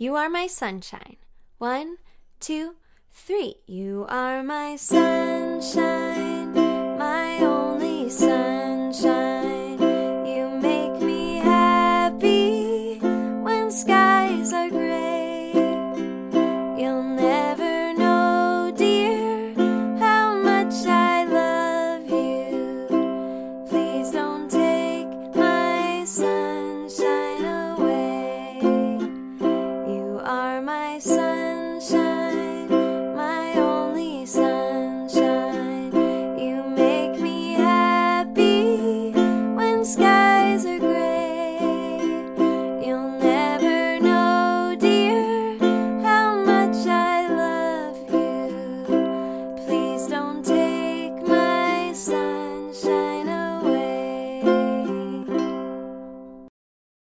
You are my sunshine. 1, 2, 3. You are my sunshine, my only sunshine.